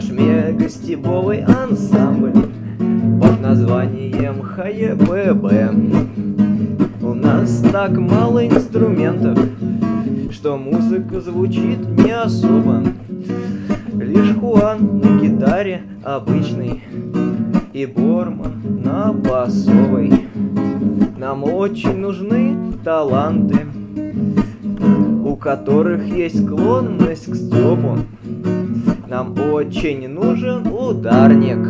наш мегастебовый ансамбль под названием ХЕББ. У нас так мало инструментов, что музыка звучит не особо. Лишь Хуан на гитаре обычный и Борман на басовой. Нам очень нужны таланты, у которых есть склонность к стёбу. Нам очень нужен ударник.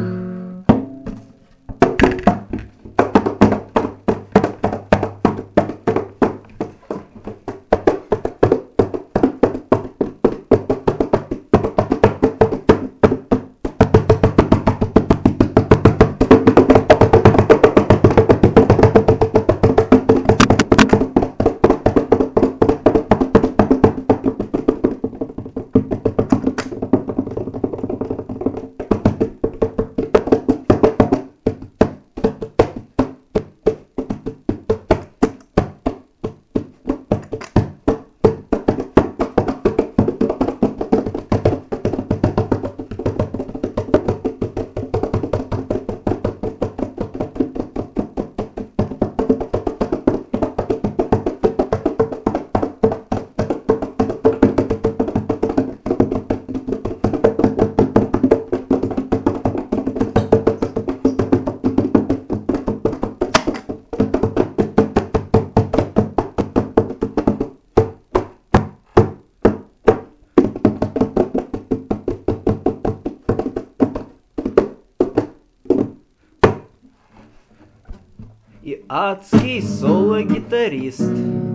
И адский соло-гитарист.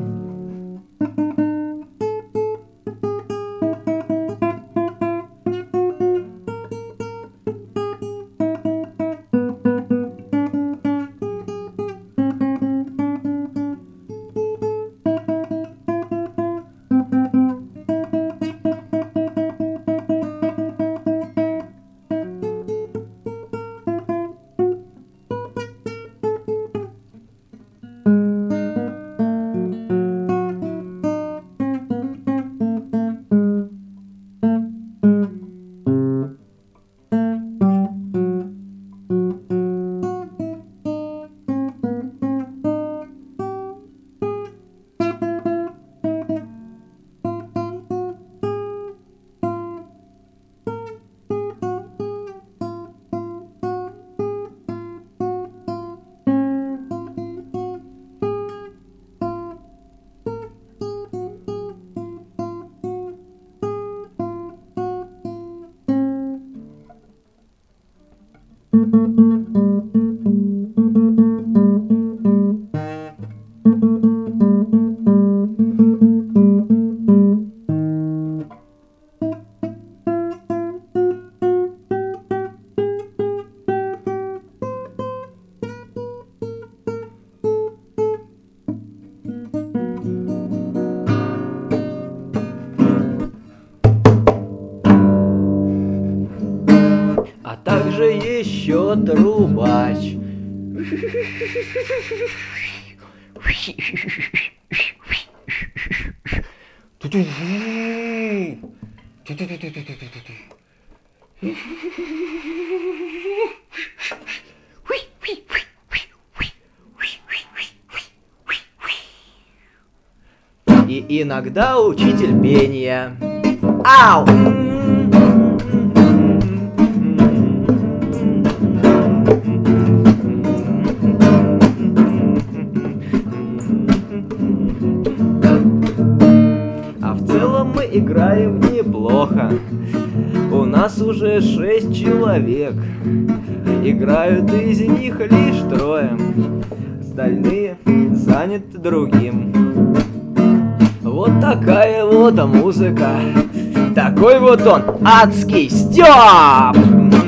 А также еще трубач. И иногда учитель пения. Ау! А в целом мы играем неплохо. У нас уже 6 человек. Играют из них лишь 3. Остальные заняты другим. Вот такая вот музыка. Такой вот он, адский стёб!